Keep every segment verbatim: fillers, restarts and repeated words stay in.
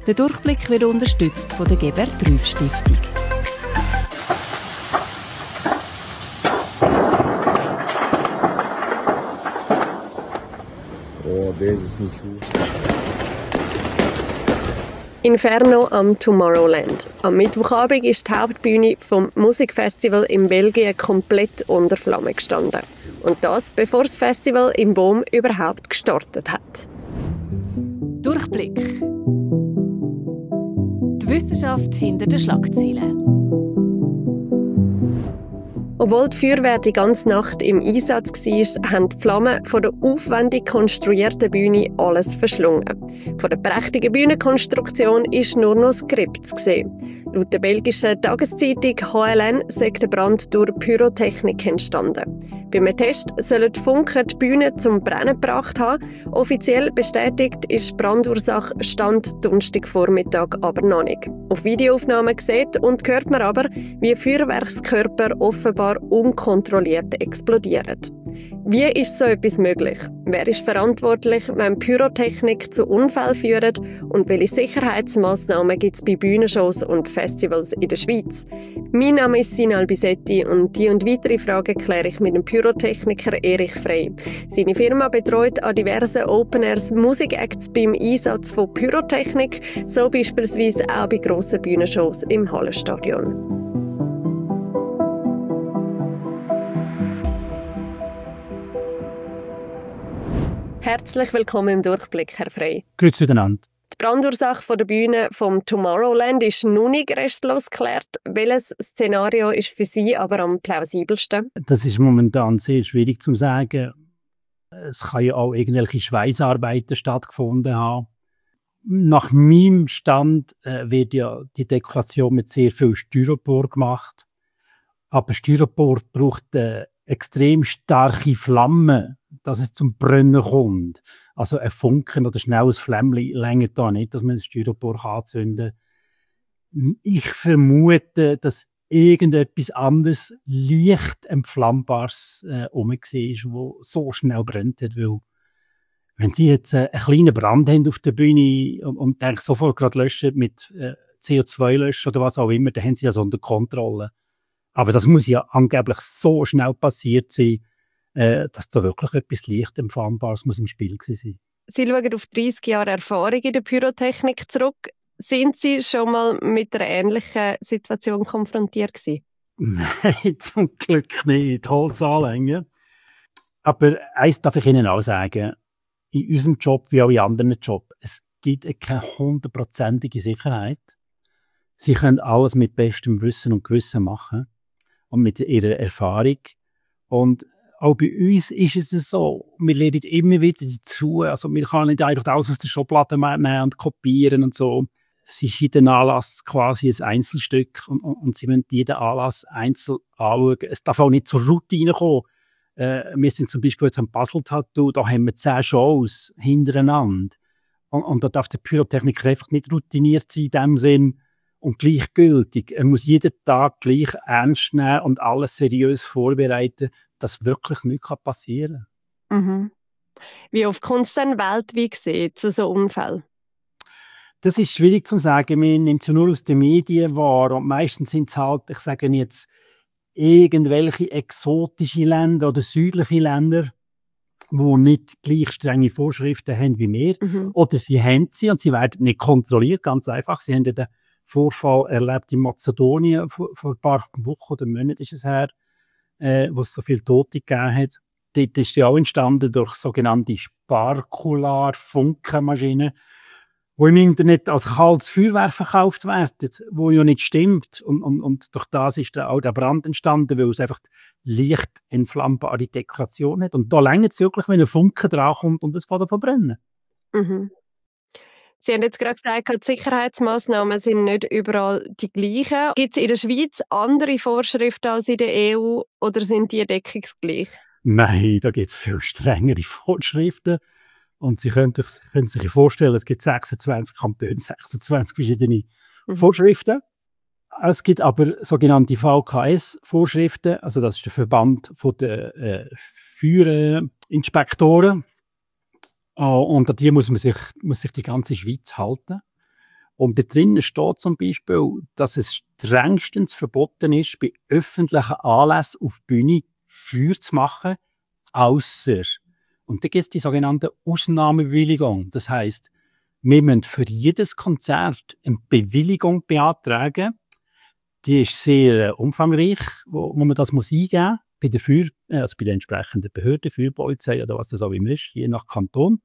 Der Durchblick wird unterstützt von der Gebert-Rüff-Stiftung. Oh, das ist nicht gut. Inferno am Tomorrowland. Am Mittwochabend ist die Hauptbühne vom Musikfestival in Belgien komplett unter Flammen gestanden. Und das, bevor das Festival im Boom überhaupt gestartet hat. Durchblick. Die Wissenschaft hinter den Schlagzeilen. Obwohl die Feuerwehr die ganze Nacht im Einsatz war, haben die Flammen von der aufwendig konstruierten Bühne alles verschlungen. Von der prächtigen Bühnenkonstruktion ist nur noch das Skript zu sehen. Laut der belgischen Tageszeitung H L N sei der Brand durch Pyrotechnik entstanden. Beim Test sollen die Funken die Bühne zum Brennen gebracht haben. Offiziell bestätigt ist die Brandursache Stand Donnerstagvormittag aber noch nicht. Auf Videoaufnahmen sieht und hört man aber, wie Feuerwerkskörper offenbar unkontrolliert explodieren. Wie ist so etwas möglich? Wer ist verantwortlich, wenn Pyrotechnik zu Unfällen führt? Und welche Sicherheitsmaßnahmen gibt es bei Bühnenshows und Festivals in der Schweiz? Mein Name ist Sina Albisetti und die und weitere Fragen kläre ich mit dem Pyrotechniker Erich Frey. Seine Firma betreut an diversen Open-Airs Musikacts beim Einsatz von Pyrotechnik, so beispielsweise auch bei grossen Bühnenshows im Hallenstadion. Herzlich willkommen im Durchblick, Herr Frey. Grüezi miteinander. Die Brandursache von der Bühne vom Tomorrowland ist noch nicht restlos geklärt. Welches Szenario ist für Sie aber am plausibelsten? Das ist momentan sehr schwierig zu sagen. Es kann ja auch irgendwelche Schweißarbeiten stattgefunden haben. Nach meinem Stand äh, wird ja die Dekoration mit sehr viel Styropor gemacht. Aber Styropor braucht äh, extrem starke Flammen, dass es zum Brennen kommt. Also ein Funken oder schnelles Flämmchen reicht da nicht, dass man das Styropor anzünden kann. Ich vermute, dass irgendetwas anderes leicht entflammbares äh, rum war, das so schnell brennt hat. Weil wenn Sie jetzt äh, einen kleinen Brand haben auf der Bühne und, und denken, sofort gerade löschen mit äh, C O zwei löschen oder was auch immer, dann haben Sie das unter Kontrolle. Aber das muss ja angeblich so schnell passiert sein, äh, dass da wirklich etwas leicht Entflammbares muss im Spiel gewesen sein. Sie schauen auf dreißig Jahre Erfahrung in der Pyrotechnik zurück. Sind Sie schon mal mit einer ähnlichen Situation konfrontiert gewesen? Nein, zum Glück nicht. Holzanlänge. Aber eins darf ich Ihnen auch sagen. In unserem Job wie auch in anderen Jobs, es gibt keine hundertprozentige Sicherheit. Sie können alles mit bestem Wissen und Gewissen machen. Und mit ihrer Erfahrung. Und auch bei uns ist es so, wir lernen immer wieder dazu. Also wir können nicht einfach alles aus der Schublade nehmen und kopieren und so. Es ist jeden Anlass quasi ein Einzelstück und, und, und sie müssen jeden Anlass einzeln anschauen. Es darf auch nicht zur Routine kommen. Äh, wir sind zum Beispiel jetzt am Basel-Tattoo, da haben wir zehn Shows hintereinander. Und, und da darf der Pyrotechniker einfach nicht routiniert sein in dem Sinn, und gleichgültig. Er muss jeden Tag gleich ernst nehmen und alles seriös vorbereiten, dass wirklich nichts passieren kann. Mhm. Wie oft kommt es denn weltweit gesehen zu so Unfällen? Das ist schwierig zu sagen. Man nimmt es nur aus den Medien wahr. Und meistens sind es halt, ich sage jetzt, irgendwelche exotische Länder oder südliche Länder, die nicht gleich strenge Vorschriften haben wie wir. Mhm. Oder sie haben sie und sie werden nicht kontrolliert, ganz einfach. Sie haben den Vorfall erlebt in Mazedonien vor, vor ein paar Wochen oder Monaten ist es her, äh, wo es so viele Tote gegeben hat. Dort ist ja auch entstanden durch sogenannte Sparkular-Funkenmaschinen, die im Internet als kaltes Feuerwerk verkauft werden, wo ja nicht stimmt. Und, und, und durch das ist auch der Brand entstanden, weil es einfach leicht entflammbare Dekoration hat. Und da reicht es wirklich, wenn ein Funke drankommt und es fängt an zu verbrennen. Mhm. Sie haben jetzt gerade gesagt, die Sicherheitsmaßnahmen sind nicht überall die gleichen. Gibt es in der Schweiz andere Vorschriften als in der E U oder sind die deckungsgleich? Nein, da gibt es viel strengere Vorschriften. Und Sie können, können sich vorstellen, es gibt sechsundzwanzig Kantone, sechsundzwanzig verschiedene mhm. Vorschriften. Es gibt aber sogenannte V K S-Vorschriften, also das ist der Verband der äh, Feuerinspektoren. Oh, und an die muss man sich, muss sich die ganze Schweiz halten. Und da drinnen steht zum Beispiel, dass es strengstens verboten ist, bei öffentlichen Anlässen auf der Bühne Feuer zu machen, ausser. Und da gibt es die sogenannte Ausnahmebewilligung. Das heisst, wir müssen für jedes Konzert eine Bewilligung beantragen. Die ist sehr äh, umfangreich, wo, wo man das muss eingeben muss, bei der Feuer, also bei der entsprechenden Behörde, Feuerpolizei oder was das auch immer ist, je nach Kanton.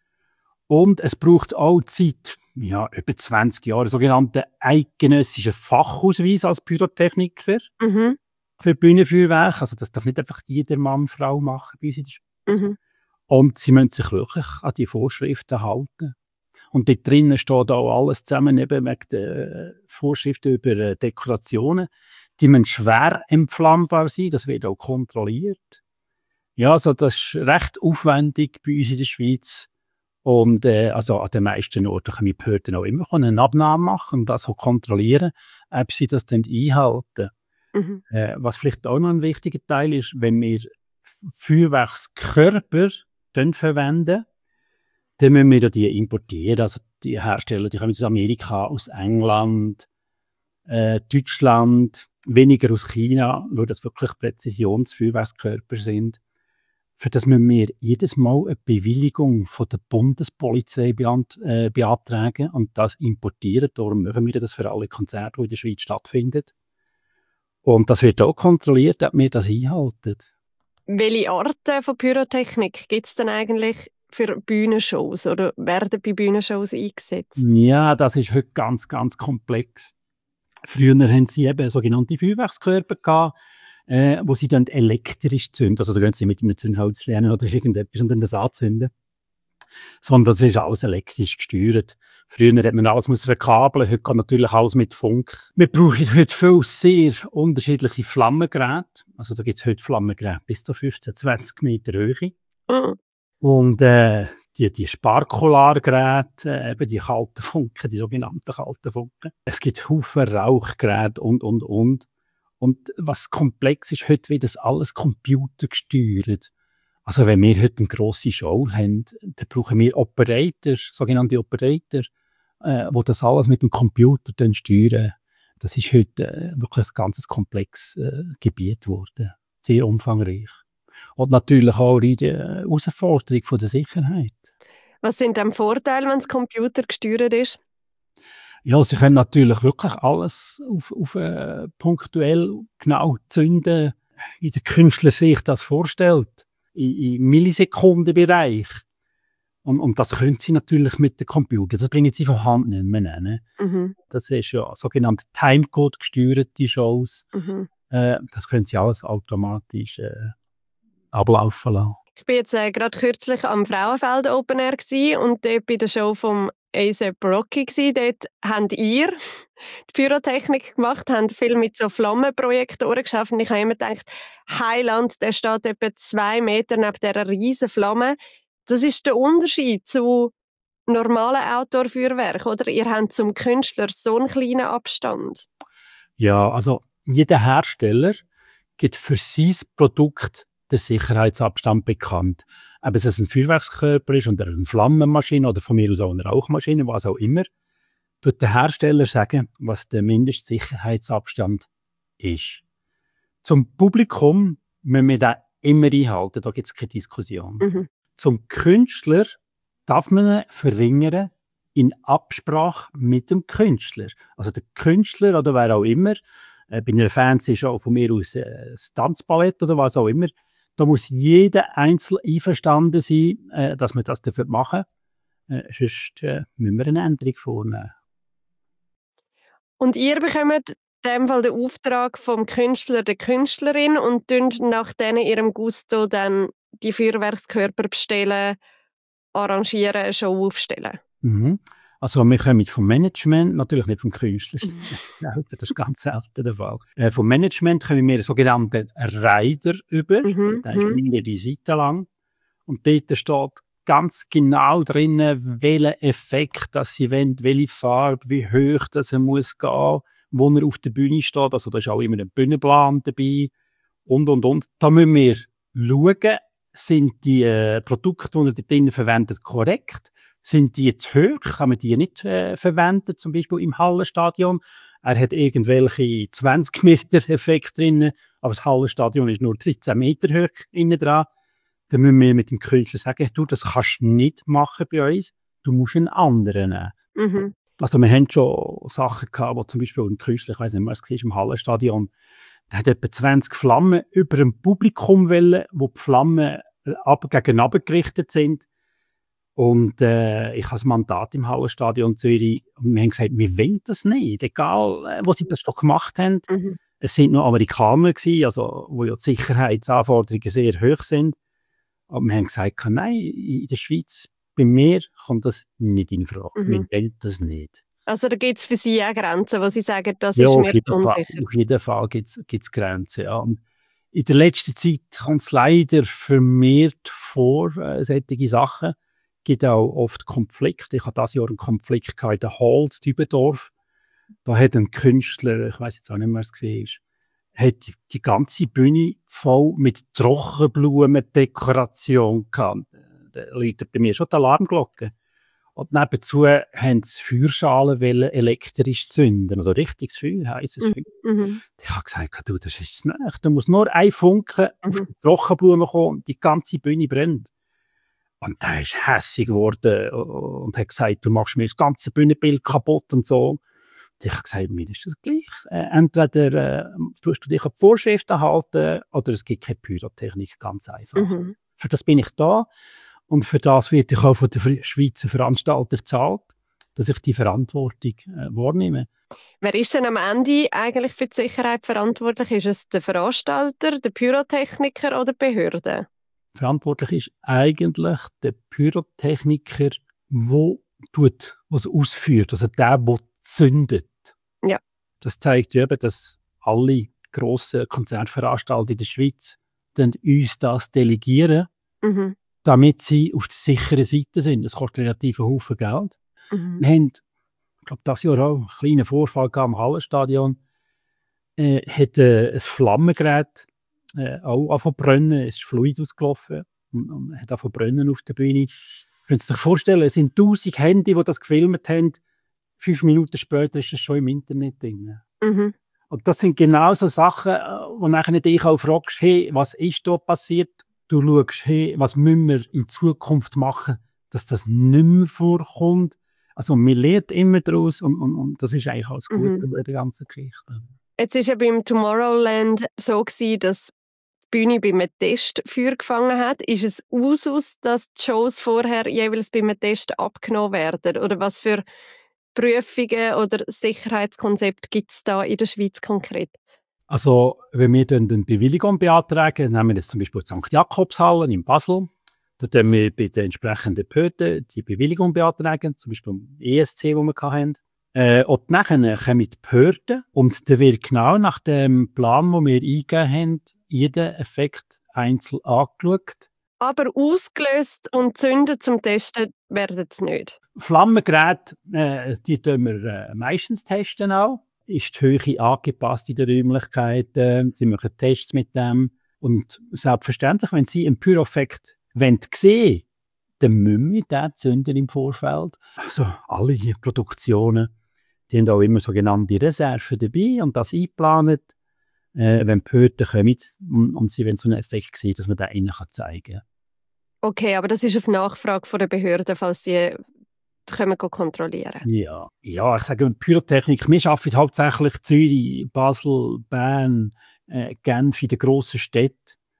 Und es braucht auch Zeit, ja, über zwanzig Jahre, sogenannten eidgenössischen Fachausweis als Pyrotechniker Mhm. für Bühnenfeuerwerk. Also das darf nicht einfach jeder Mann, Frau machen bei uns in der Schweiz. Mhm. Und sie müssen sich wirklich an die Vorschriften halten. Und dort drinnen steht auch alles zusammen, eben wegen der Vorschriften über äh, Dekorationen. Die müssen schwer entflammbar sein, das wird auch kontrolliert. Ja, also das ist recht aufwendig bei uns in der Schweiz. Und äh, also an den meisten Orten können die Behörden auch immer eine Abnahme machen und das auch kontrollieren, ob sie das dann einhalten. Mhm. Äh, was vielleicht auch noch ein wichtiger Teil ist, wenn wir Feuerwerkskörper dann verwenden, dann müssen wir die importieren. Also die Hersteller, die kommen aus Amerika, aus England, äh, Deutschland, weniger aus China, weil das wirklich Präzisionsfeuerwerkskörper sind. Für das müssen wir jedes Mal eine Bewilligung von der Bundespolizei beant äh, beantragen und das importieren. Darum machen wir das für alle Konzerte, die in der Schweiz stattfinden. Und das wird auch kontrolliert, ob wir das einhalten. Welche Arten von Pyrotechnik gibt es denn eigentlich für Bühnenshows oder werden bei Bühnenshows eingesetzt? Ja, das ist heute ganz, ganz komplex. Früher hatten sie eben sogenannte Feuerwerkskörper gehabt, äh, wo sie dann elektrisch zünden. Also da gehen sie mit einem Zündholz lernen oder irgendetwas und dann das anzünden. Sondern das ist alles elektrisch gesteuert. Früher hat man alles verkabeln, heute kann natürlich alles mit Funk. Wir brauchen heute viel sehr unterschiedliche Flammengeräte. Also da gibt es heute Flammengeräte bis zu fünfzehn, zwanzig Meter Höhe. Mhm. Und äh, die, die Sparkulargeräte, äh, eben die kalten Funken, die sogenannten kalten Funken. Es gibt Haufen Rauchgeräte und, und, und. Und was komplex ist, heute wird das alles computergesteuert. Also wenn wir heute eine grosse Show haben, dann brauchen wir Operator, sogenannte Operator, äh, die das alles mit dem Computer dann steuern. Das ist heute äh, wirklich ein ganz komplexes äh, Gebiet geworden. Sehr umfangreich. Und natürlich auch die äh, Herausforderung von der Sicherheit. Was sind denn Vorteile, wenn das Computer gesteuert ist? Ja, sie können natürlich wirklich alles auf, auf äh, punktuell genau zünden, wie der Künstler sich das vorstellt, in, im Millisekundenbereich. Und, und das können sie natürlich mit dem Computer. Das bringen sie von Hand nicht mehr nennen. Mhm. Das ist ja sogenannte Timecode gesteuerte Shows. Mhm. Äh, das können sie alles automatisch äh, ablaufen lassen. Ich war jetzt äh, gerade kürzlich am Frauenfeld Open Air gsi und dort bei der Show vom A$AP Rocky gsi. Dort habt ihr die Pyrotechnik gemacht, habt viel mit so Flammenprojektoren geschafft. Und ich habe immer gedacht, Heiland, der steht etwa zwei Meter neben dieser riesen Flamme. Das ist der Unterschied zu normalen Outdoor-Feuerwerk, oder? Ihr habt zum Künstler so einen kleinen Abstand. Ja, also jeder Hersteller gibt für sein Produkt den Sicherheitsabstand bekannt. Ob es ein Feuerwerkskörper ist oder eine Flammenmaschine oder von mir aus auch eine Rauchmaschine, was auch immer, tut der Hersteller sagen, was der Mindestsicherheitsabstand ist. Zum Publikum müssen wir den immer einhalten, da gibt es keine Diskussion. Mhm. Zum Künstler darf man ihn verringern in Absprache mit dem Künstler. Also der Künstler oder wer auch immer, äh, bei einer Fernsehshow von mir aus äh, das Tanzballett oder was auch immer, da muss jeder einzeln einverstanden sein, äh, dass wir das dafür machen. Äh, sonst äh, müssen wir eine Änderung vornehmen. Und ihr bekommt in dem Fall den Auftrag vom Künstler, der Künstlerin und dünnt nach denen ihrem Gusto dann die Feuerwerkskörper bestellen, arrangieren, eine Show aufstellen. Mhm. Also wir kommen vom Management, natürlich nicht vom Künstler, das ist ganz selten der Fall. Äh, vom Management kommen wir einen sogenannten Rider über, Mhm. der ist mehrere Seiten lang und dort steht ganz genau drin, welchen Effekt das sie wollen, welche Farbe, wie hoch das er muss gehen, wo er auf der Bühne steht, also da ist auch immer ein Bühnenplan dabei und und und. Da müssen wir schauen, sind die äh, Produkte, die er dort drin verwendet, korrekt? Sind die zu hoch? Kann man die nicht äh, verwenden, zum Beispiel im Hallenstadion? Er hat irgendwelche zwanzig Meter Effekt drin, aber das Hallenstadion ist nur dreizehn Meter hoch innen dran. Dann müssen wir mit dem Künstler sagen, du, das kannst du nicht machen bei uns, du musst einen anderen nehmen. Mhm. Also wir haben schon Sachen gehabt, wo zum Beispiel ein Künstler, ich weiss nicht mehr, was es war, im Hallenstadion, der hat etwa zwanzig Flammen über dem Publikum wollen, wo die Flammen ab, gegen runter gerichtet sind. Und äh, ich habe das Mandat im Hallenstadion Zürich und wir haben gesagt, wir wollen das nicht, egal äh, wo sie das schon gemacht haben. Mhm. Es sind noch Amerikaner gewesen, also, wo ja die Sicherheitsanforderungen sehr hoch sind. Aber wir haben gesagt, nein, in der Schweiz, bei mir kommt das nicht in Frage. Mhm. Wir wollen das nicht. Also da gibt es für Sie auch Grenzen, wo Sie sagen, das Ja, ist auf mir jeden zu Fall, unsicher. auf jeden Fall gibt es Grenzen. Ja. Und in der letzten Zeit kommt es leider vermehrt vor, äh, solche Sachen. Es gibt auch oft Konflikte. Ich hatte dieses Jahr einen Konflikt gehabt in der Hall in Dübendorf. Da hat ein Künstler, ich weiß jetzt auch nicht mehr, was es war, hat die, die ganze Bühne voll mit Trockenblumendekoration gehabt. Da läutet bei mir schon die Alarmglocke. Und nebenzu haben sie Feuerschalen elektrisch zünden. Also richtiges Feuer, heisses Feuer. Mhm. Ich habe gesagt, du, das ist nicht. Da muss nur ein Funken Mhm. auf die Trockenblumen kommen und die ganze Bühne brennt. Und der ist hässig geworden und hat gesagt, du machst mir das ganze Bühnenbild kaputt und so. Und ich habe gesagt, mir ist das gleich. Äh, entweder äh, tust du dich an die Vorschriften halten oder es gibt keine Pyrotechnik, ganz einfach. Mhm. Für das bin ich da und für das werde ich auch von der Schweizer Veranstalter gezahlt, dass ich die Verantwortung äh, wahrnehme. Wer ist denn am Ende eigentlich für die Sicherheit verantwortlich? Ist es der Veranstalter, der Pyrotechniker oder die Behörde? Verantwortlich ist eigentlich der Pyrotechniker, der es ausführt, also der, der zündet. Ja. Das zeigt eben, dass alle grossen Konzertveranstalter in der Schweiz dann uns das delegieren, Mhm. damit sie auf der sicheren Seite sind. Das kostet relativ einen Haufen Geld. Mhm. Wir haben, ich glaube, dieses Jahr auch einen kleinen Vorfall gehabt im Hallenstadion. Äh, hat äh, ein Flammengerät äh, auch angefangen zu brennen, es ist Fluid ausgelaufen und, und hat angefangen zu brennen auf der Bühne. Können Sie sich vorstellen, es sind tausend Handy, die das gefilmt haben. Fünf Minuten später ist es schon im Internet drin. Mhm. Und das sind genau so Sachen, wo nachher dich auch fragst, hey, was ist da passiert? Du schaust, hey, was müssen wir in Zukunft machen, dass das nicht mehr vorkommt. Also man lernt immer daraus und, und, und das ist eigentlich alles gut Mhm. bei der ganzen Geschichte. Jetzt war ja beim Tomorrowland so gewesen, dass die Bühne bei einem Test Feuer gefangen hat. Ist es Usus, dass die Shows vorher jeweils bei einem Test abgenommen werden? Oder was für Prüfungen oder Sicherheitskonzepte gibt es da in der Schweiz konkret? Also wenn wir dann eine Bewilligung beantragen, nehmen wir jetzt zum Beispiel die Sankt Jakobshalle in Basel, dann tun wir bei den entsprechenden Behörden die Bewilligung beantragen, zum Beispiel im E S C, wo wir hatten. Äh, und nachher kommen die Behörden und dann wird genau nach dem Plan, den wir eingegeben haben, jeder Effekt einzeln angeschaut. Aber ausgelöst und zünden zum Testen werden sie nicht. Flammengeräte, äh, die testen wir äh, meistens testen auch. Ist die Höhe angepasst in den Räumlichkeiten? Sie machen Tests mit dem. Und selbstverständlich, wenn Sie einen Pyroeffekt sehen wollen, dann müssen wir den zünden im Vorfeld. Also alle Produktionen, die haben auch immer sogenannte Reserven dabei und das eingeplant, äh, wenn die Behörden kommen und, und sie wollen so einen Effekt sehen, dass man den ihnen zeigen kann. Okay, aber das ist auf Nachfrage von der Behörde, falls sie können kontrollieren. Ja, ja, ich sage Pyrotechnik. Wir arbeiten hauptsächlich Zürich, Basel, Bern, äh, Genf in den grossen Städten.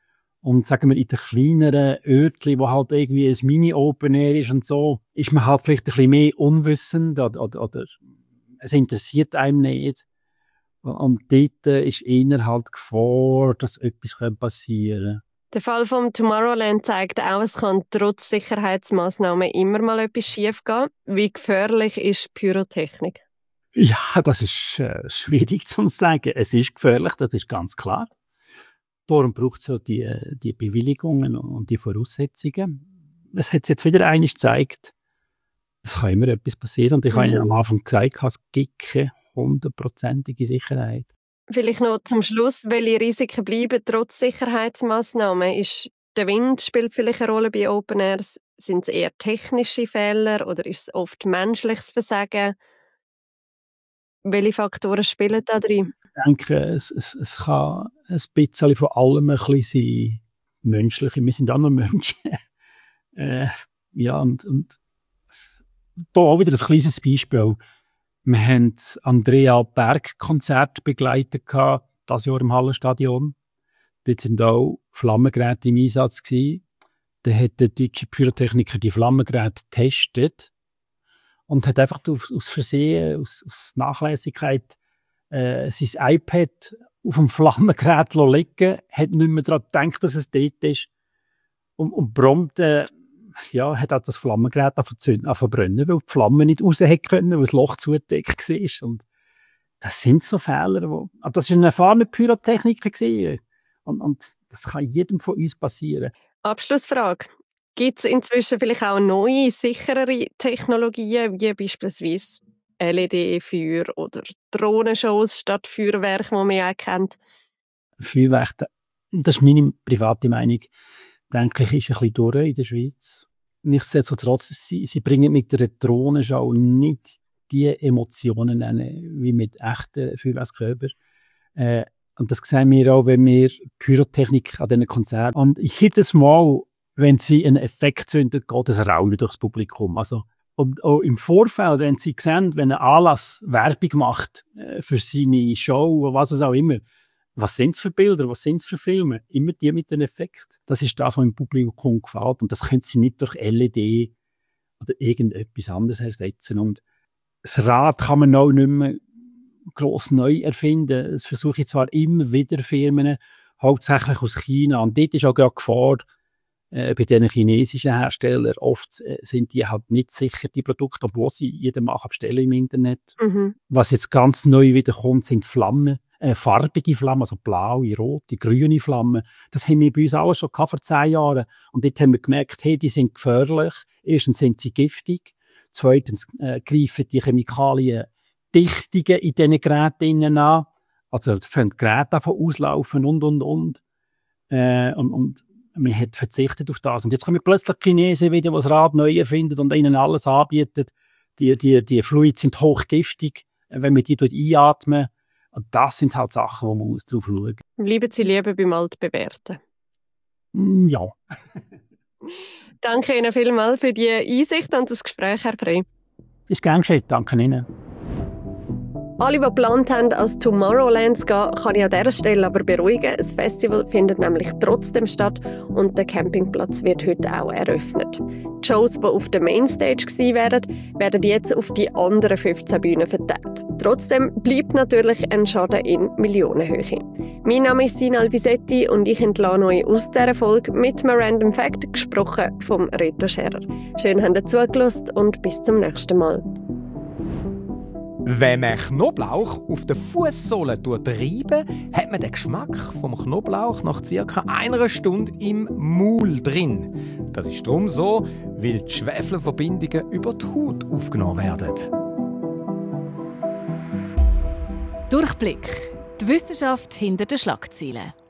Und sagen wir, in den kleineren Örtchen, wo halt irgendwie ein Mini-Open-Air ist und so, ist man halt vielleicht ein bisschen mehr unwissend oder, oder, oder es interessiert einem nicht. Und dort ist eher halt Gefahr, dass etwas passieren könnte. Der Fall vom Tomorrowland zeigt auch, es kann trotz Sicherheitsmaßnahmen immer mal etwas schiefgehen. Wie gefährlich ist Pyrotechnik? Ja, das ist äh, schwierig zu sagen. Es ist gefährlich, das ist ganz klar. Darum braucht es ja die, die Bewilligungen und die Voraussetzungen. Es hat jetzt wieder eines gezeigt, es kann immer etwas passieren. Und ich mhm. habe Ihnen am Anfang gesagt, es gibt keine hundertprozentige Sicherheit. Vielleicht noch zum Schluss, welche Risiken bleiben trotz Sicherheitsmaßnahmen? Ist der Wind spielt vielleicht eine Rolle bei Open Airs? Sind es eher technische Fehler oder ist es oft menschliches Versagen? Welche Faktoren spielen da drin? Ich denke, es, es, es kann ein bisschen von allem ein bisschen sein. Menschliche. Wir sind auch noch Menschen. äh, ja, und, und da auch wieder ein kleines Beispiel. Wir haben das Andrea Berg-Konzert begleitet, dieses Jahr im Hallenstadion. Dort waren auch Flammengeräte im Einsatz gewesen. Da hat der deutsche Pyrotechniker die Flammengeräte getestet und hat einfach aus, aus Versehen, aus, aus Nachlässigkeit, äh, sein iPad auf dem Flammengerät liegen, hat nicht mehr daran gedacht, dass es dort ist. Und, und prompt äh, ja, hat auch das Flammengerät verbrennen, weil die Flamme nicht raus hätte können, weil das Loch zugedeckt war. Und das sind so Fehler. Wo, aber das war ein erfahrener Pyrotechniker. Und, und das kann jedem von uns passieren. Abschlussfrage. Gibt es inzwischen vielleicht auch neue, sicherere Technologien, wie beispielsweise L E D-Feuer oder Drohnenshows statt Feuerwerk, die man ja auch kennt? Feuerwerk, das ist meine private Meinung, denke ich, ist ein bisschen durch in der Schweiz. Nichtsdestotrotz, sie, sie bringen mit der Drohnenshow nicht die Emotionen rein, wie mit echten Feuerwerkskörpern. Äh, und das sehen wir auch, wenn wir Pyrotechnik an diesen Konzerten. Und jedes Mal, wenn sie einen Effekt zünden, geht es Raunen durchs Publikum. Also, und auch im Vorfeld, wenn sie sehen, wenn ein Anlass Werbung macht äh, für seine Show oder was es auch immer, was sind es für Bilder, was sind es für Filme? Immer die mit dem Effekt. Das ist das, was im Publikum gefällt. Und das können sie nicht durch L E D oder irgendetwas anderes ersetzen. Und das Rad kann man auch nicht mehr gross neu erfinden. Das versuche ich zwar immer wieder Firmen, hauptsächlich aus China. Und dort ist auch gerade Gefahr, äh, bei den chinesischen Herstellern. Oft äh, sind die halt nicht sicher, die Produkte, obwohl sie jeder mal bestellen im Internet. Mhm. Was jetzt ganz neu wieder kommt, sind Flammen. Äh, farbige Flammen, also blaue, rote, grüne Flammen. Das haben wir bei uns auch schon gehabt vor zehn Jahren. Und dort haben wir gemerkt, hey, die sind gefährlich. Erstens sind sie giftig. Zweitens äh, greifen die Chemikalien Dichtungen in diesen Geräten an. Also fangen die Geräte davon auslaufen und, und, und. Äh, und, und man hat verzichtet auf das. Und jetzt kommen plötzlich die Chinesen wieder, die das Rad neu erfinden und ihnen alles anbieten. Die, die, die Fluide sind hochgiftig, wenn man die dort einatmen. Und das sind halt Sachen, wo man muss drauf schauen muss. Bleiben Sie lieber beim Altbewährten. Ja. Danke Ihnen vielmals für die Einsicht und das Gespräch, Herr Frey. Ist gern geschehen. Danke Ihnen. Alle, die geplant haben, als Tomorrowland zu gehen, kann ich an dieser Stelle aber beruhigen. Das Festival findet nämlich trotzdem statt und der Campingplatz wird heute auch eröffnet. Die Shows, die auf der Mainstage gewesen wären, werden jetzt auf die anderen fünfzehn Bühnen verteilt. Trotzdem bleibt natürlich ein Schaden in Millionenhöhe. Mein Name ist Sina Alvisetti und ich entlasse euch aus dieser Folge mit einem Random Fact, gesprochen vom Reto Scherer. Schön, dass ihr zugelassen und bis zum nächsten Mal. Wenn man Knoblauch auf den Fußsohlen reiben, hat man den Geschmack vom Knoblauch nach ca. einer Stunde im Maul drin. Das ist darum so, weil die Schwefelverbindungen über die Haut aufgenommen werden. Durchblick. Die Wissenschaft hinter den Schlagzeilen.